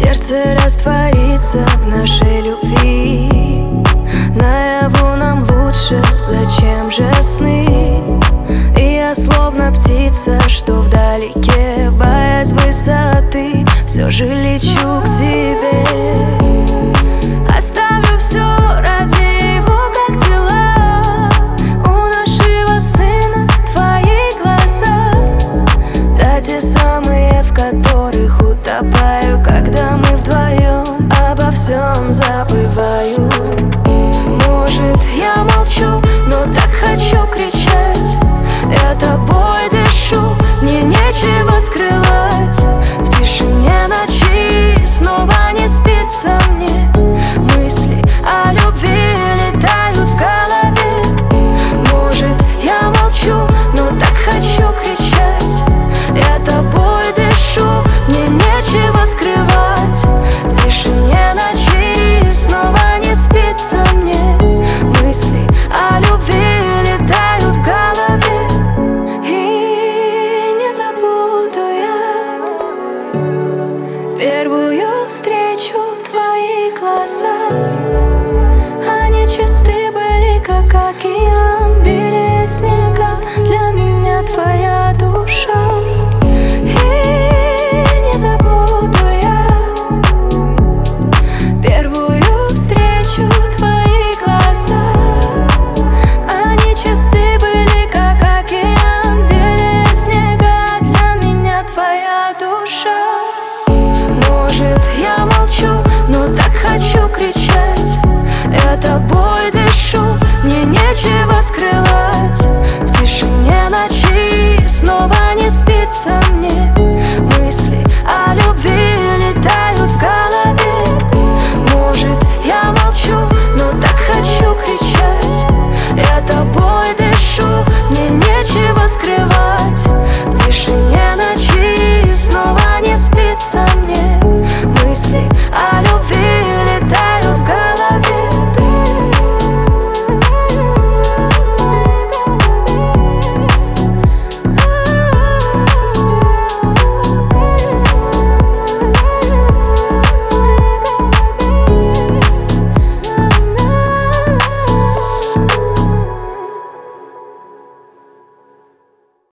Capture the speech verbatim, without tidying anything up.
Сердце растворится в нашей любви. Наяву нам лучше, зачем же сны? И я словно птица, что вдалеке, боясь высоты, все же лечу к тебе. Оставлю все ради его, как дела. У нашего сына твои глаза, да, те самые, в которых утопаю, когда мы вдвоем обо всем забываю. Может, я молчу, но так хочу кричать. Я тобой дышу, мне нечего скрывать. В тишине ночи снова не спится мне. Мысли о любви летают в голове. Может, я молчу, но так хочу кричать. Я тобой дышу, мне нечего скрывать. В тишине ночи снова не спится мне. Мысли о любви летают в голове. И не забуду я первую встречу, твои глаза. Они чисты были, как океан, белее снега. Для меня твоя душа. И не забуду я первую встречу, твои глаза. Они чисты были, как океан, белее снега. Для меня твоя душа. Может, я молчу, но так хочу кричать. Я тобой дышу, мне нечего скрывать. В тишине ночи снова